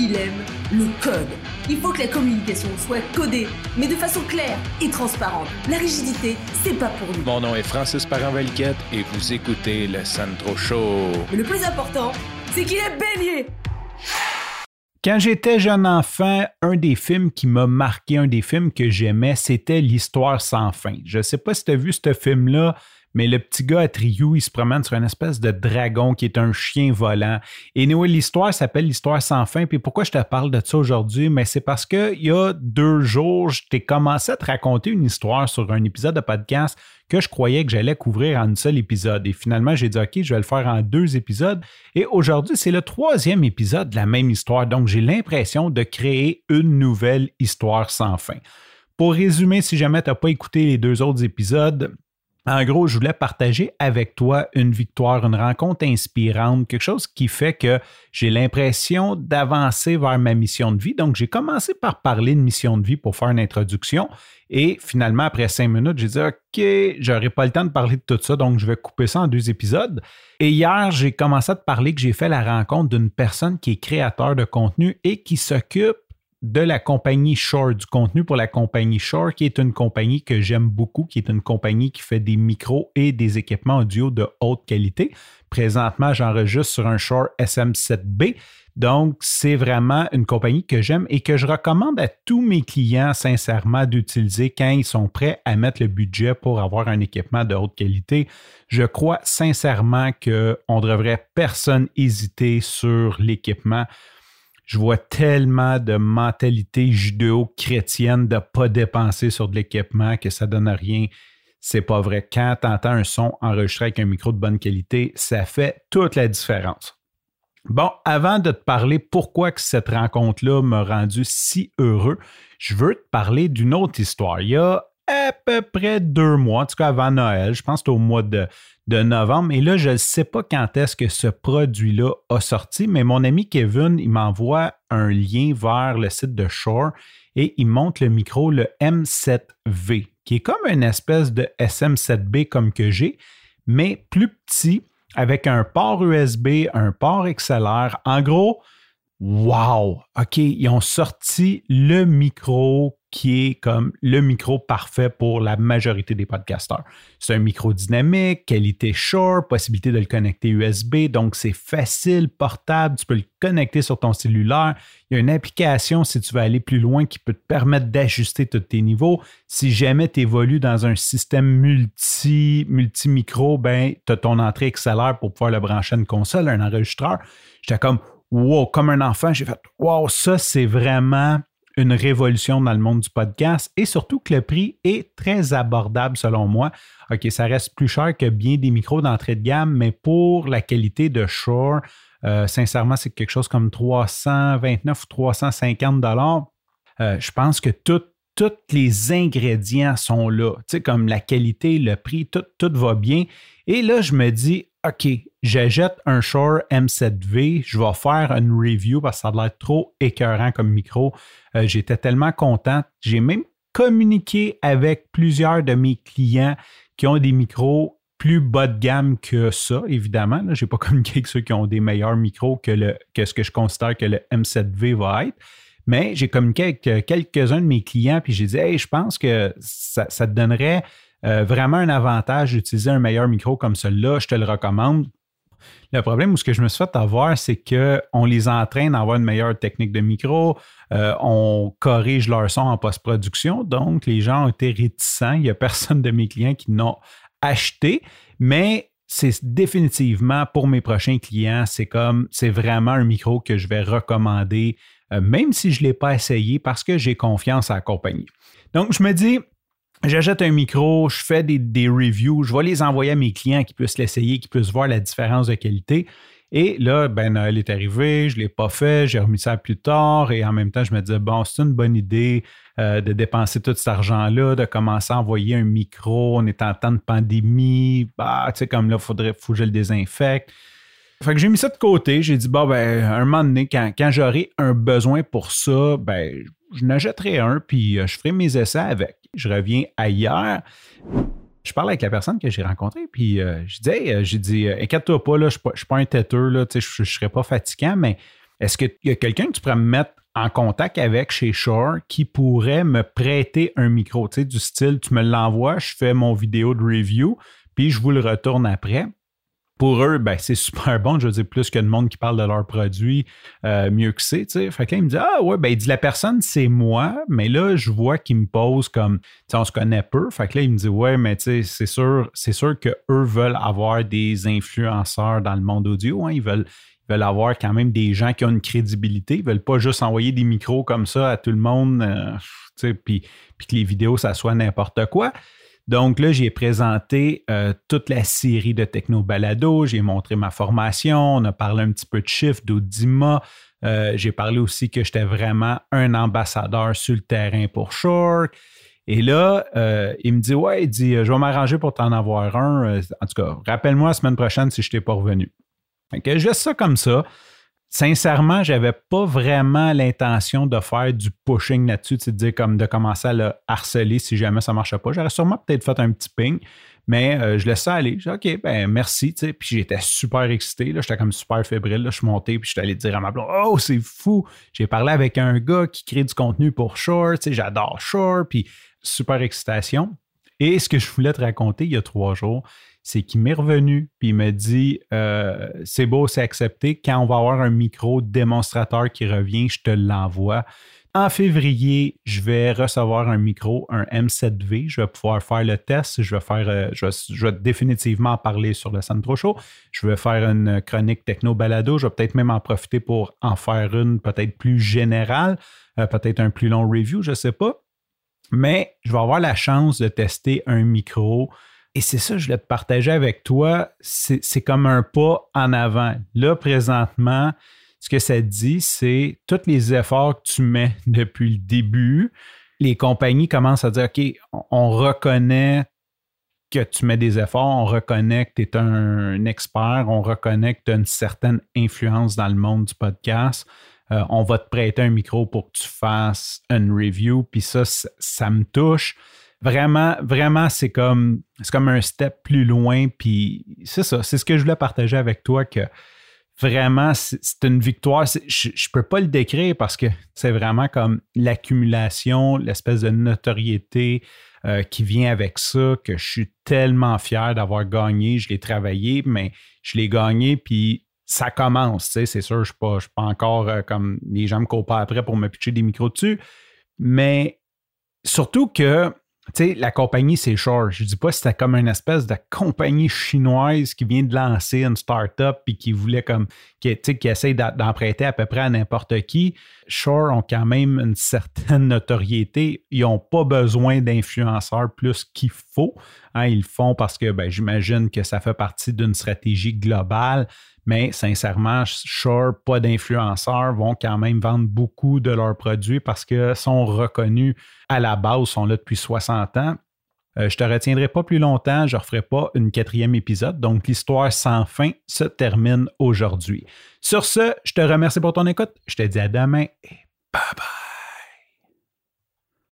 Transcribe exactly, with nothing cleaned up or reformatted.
il aime le code. Il faut que la communication soit codée, mais de façon claire et transparente. La rigidité, c'est pas pour nous. Mon nom est Francis Parent-Valquette et vous écoutez le Sandro Show. Mais le plus important, c'est qu'il est bélier. Quand j'étais jeune enfant, un des films qui m'a marqué, un des films que j'aimais, c'était l'Histoire sans fin. Je sais pas si tu as vu ce film-là, mais le petit gars à Triou, il se promène sur une espèce de dragon qui est un chien volant. Et anyway, l'histoire s'appelle l'Histoire sans fin. Puis pourquoi je te parle de ça aujourd'hui? Mais c'est parce qu'il y a deux jours, je t'ai commencé à te raconter une histoire sur un épisode de podcast que je croyais que j'allais couvrir en un seul épisode. Et finalement, j'ai dit, OK, je vais le faire en deux épisodes. Et aujourd'hui, c'est le troisième épisode de la même histoire. Donc, j'ai l'impression de créer une nouvelle histoire sans fin. Pour résumer, si jamais tu n'as pas écouté les deux autres épisodes, en gros, je voulais partager avec toi une victoire, une rencontre inspirante, quelque chose qui fait que j'ai l'impression d'avancer vers ma mission de vie. Donc, j'ai commencé par parler de mission de vie pour faire une introduction et finalement, après cinq minutes, j'ai dit « OK, j'aurai pas le temps de parler de tout ça, donc je vais couper ça en deux épisodes. » Et hier, j'ai commencé à te parler que j'ai fait la rencontre d'une personne qui est créateur de contenu et qui s'occupe de la compagnie Shure, du contenu pour la compagnie Shure, qui est une compagnie que j'aime beaucoup, qui est une compagnie qui fait des micros et des équipements audio de haute qualité. Présentement, j'enregistre sur un Shure S M sept B. Donc, c'est vraiment une compagnie que j'aime et que je recommande à tous mes clients, sincèrement, d'utiliser quand ils sont prêts à mettre le budget pour avoir un équipement de haute qualité. Je crois sincèrement qu'on ne devrait personne hésiter sur l'équipement. Je vois tellement de mentalité judéo-chrétienne de ne pas dépenser sur de l'équipement que ça ne donne rien. C'est pas vrai. Quand tu entends un son enregistré avec un micro de bonne qualité, ça fait toute la différence. Bon, avant de te parler pourquoi que cette rencontre-là m'a rendu si heureux, je veux te parler d'une autre histoire. Il y a à peu près deux mois, en tout cas avant Noël, je pense que c'était au mois de, de novembre, et là, je ne sais pas quand est-ce que ce produit-là a sorti, mais mon ami Kevin, il m'envoie un lien vers le site de Shure et il montre le micro, le M sept V, qui est comme une espèce de S M sept B comme que j'ai, mais plus petit, avec un port U S B, un port X L R. En gros, wow! OK, ils ont sorti le micro qui est comme le micro parfait pour la majorité des podcasteurs. C'est un micro dynamique, qualité Shure, possibilité de le connecter U S B, donc c'est facile, portable, tu peux le connecter sur ton cellulaire. Il y a une application, si tu veux aller plus loin, qui peut te permettre d'ajuster tous tes niveaux. Si jamais tu évolues dans un système multi, multi-micro, ben, tu as ton entrée X L R pour pouvoir le brancher à une console, un enregistreur. J'étais comme, wow, comme un enfant, j'ai fait, wow, ça, c'est vraiment une révolution dans le monde du podcast et surtout que le prix est très abordable selon moi. OK, ça reste plus cher que bien des micros d'entrée de gamme, mais pour la qualité de Shure, euh, sincèrement, c'est quelque chose comme trois cent vingt-neuf ou trois cent cinquante dollars. Euh, je pense que tout, tous les ingrédients sont là. Tu sais, comme la qualité, le prix, tout, tout va bien. Et là, je me dis, OK, j'achète un Shure M sept V, je vais faire une review parce que ça a l'air trop écœurant comme micro. Euh, j'étais tellement content. J'ai même communiqué avec plusieurs de mes clients qui ont des micros plus bas de gamme que ça, évidemment. Je n'ai pas communiqué avec ceux qui ont des meilleurs micros que, le, que ce que je considère que le M sept V va être. Mais j'ai communiqué avec quelques-uns de mes clients puis j'ai dit, hey, je pense que ça, ça te donnerait Euh, vraiment un avantage d'utiliser un meilleur micro comme celui-là, je te le recommande. Le problème où ce que je me suis fait avoir, c'est qu'on les entraîne à avoir une meilleure technique de micro, euh, on corrige leur son en post-production, donc les gens ont été réticents. Il n'y a personne de mes clients qui n'ont acheté, mais c'est définitivement pour mes prochains clients, c'est comme, c'est vraiment un micro que je vais recommander, euh, même si je ne l'ai pas essayé parce que j'ai confiance à la compagnie. Donc, je me dis, j'achète un micro, je fais des, des reviews, je vais les envoyer à mes clients qui puissent l'essayer, qui puissent voir la différence de qualité. Et là, ben, Noël est arrivé, je ne l'ai pas fait, j'ai remis ça plus tard et en même temps, je me disais, bon, c'est une bonne idée euh, de dépenser tout cet argent-là, de commencer à envoyer un micro, on est en temps de pandémie, bah, tu sais, comme là, il faudrait faut que je le désinfecte. Fait que j'ai mis ça de côté, j'ai dit, bon, ben, un moment donné, quand, quand j'aurai un besoin pour ça, ben, je n'achèterai un, puis je ferai mes essais avec. Je reviens ailleurs. Je parle avec la personne que j'ai rencontrée, puis euh, je dis, hey, j'ai dit, inquiète-toi pas, là, je ne suis pas un têteux, là, je ne serai pas fatigant, mais est-ce qu'il y a quelqu'un que tu pourrais me mettre en contact avec chez Shure qui pourrait me prêter un micro, tu sais, du style, tu me l'envoies, je fais mon vidéo de review, puis je vous le retourne après. Pour eux, ben, c'est super bon. Je veux dire, plus que de monde qui parle de leurs produits, euh, mieux que c'est. Tu sais. Fait que là, il me dit, ah ouais, ben, il dit, la personne, c'est moi, mais là, je vois qu'il me pose comme, tu sais, on se connaît peu. Fait que là, il me dit, ouais, mais tu sais, c'est sûr, c'est sûr qu'eux veulent avoir des influenceurs dans le monde audio. Hein. Ils veulent, ils veulent avoir quand même des gens qui ont une crédibilité. Ils veulent pas juste envoyer des micros comme ça à tout le monde, euh, tu sais, puis, puis que les vidéos, ça soit n'importe quoi. Donc là, j'ai présenté euh, toute la série de techno-balado, j'ai montré ma formation, on a parlé un petit peu de chiffres, d'Audima, euh, j'ai parlé aussi que j'étais vraiment un ambassadeur sur le terrain pour Shure. Et là, euh, il me dit, ouais, il dit, je vais m'arranger pour t'en avoir un. En tout cas, rappelle-moi la semaine prochaine si je t'ai pas revenu. Fait que je laisse ça comme ça. Sincèrement, je n'avais pas vraiment l'intention de faire du pushing là-dessus, de dire comme de commencer à le harceler si jamais ça ne marchait pas. J'aurais sûrement peut-être fait un petit ping, mais euh, je laisse ça aller. J'ai dit, OK, ben merci. Puis j'étais super excité. Là, j'étais comme super fébrile. Là, je suis monté puis je suis allé dire à ma blonde, oh, c'est fou. J'ai parlé avec un gars qui crée du contenu pour Shure. J'adore Shure. Puis super excitation. Et ce que je voulais te raconter il y a trois jours, c'est qu'il m'est revenu puis il m'a dit euh, c'est beau, c'est accepté. Quand on va avoir un micro démonstrateur qui revient, je te l'envoie. En février, je vais recevoir un micro, un M sept V. Je vais pouvoir faire le test. Je vais faire, euh, je, vais, je vais définitivement en parler sur le Sandro Show. Je vais faire une chronique techno-balado. Je vais peut-être même en profiter pour en faire une peut-être plus générale, euh, peut-être un plus long review, je ne sais pas. Mais je vais avoir la chance de tester un micro. Et c'est ça, je voulais te partager avec toi. C'est, c'est comme un pas en avant. Là, présentement, ce que ça dit, c'est tous les efforts que tu mets depuis le début. Les compagnies commencent à dire, OK, on reconnaît que tu mets des efforts, on reconnaît que tu es un, un expert, on reconnaît que tu as une certaine influence dans le monde du podcast. Euh, on va te prêter un micro pour que tu fasses une review. Puis ça, ça, ça me touche. Vraiment, vraiment, c'est comme, c'est comme un step plus loin. Puis c'est ça, c'est ce que je voulais partager avec toi, que vraiment, c'est, c'est une victoire. C'est, je ne peux pas le décrire parce que c'est vraiment comme l'accumulation, l'espèce de notoriété euh, qui vient avec ça, que je suis tellement fier d'avoir gagné. Je l'ai travaillé, mais je l'ai gagné, puis ça commence. Tu sais, c'est sûr, je ne suis pas encore euh, comme les gens me courent pas après pour me pitcher des micros dessus. Mais surtout que, tu sais, la compagnie, c'est Shure. Je ne dis pas que c'était comme une espèce de compagnie chinoise qui vient de lancer une start-up et qui voulait comme, qui, qui essaie d'en prêter à peu près à n'importe qui. Shure ont quand même une certaine notoriété. Ils n'ont pas besoin d'influenceurs plus qu'il faut. Hein, ils le font parce que ben, j'imagine que ça fait partie d'une stratégie globale. Mais sincèrement, Shure, pas d'influenceurs, vont quand même vendre beaucoup de leurs produits parce qu'ils sont reconnus à la base, sont là depuis soixante ans. Euh, je ne te retiendrai pas plus longtemps, je ne referai pas une quatrième épisode. Donc, l'histoire sans fin se termine aujourd'hui. Sur ce, je te remercie pour ton écoute. Je te dis à demain et bye bye.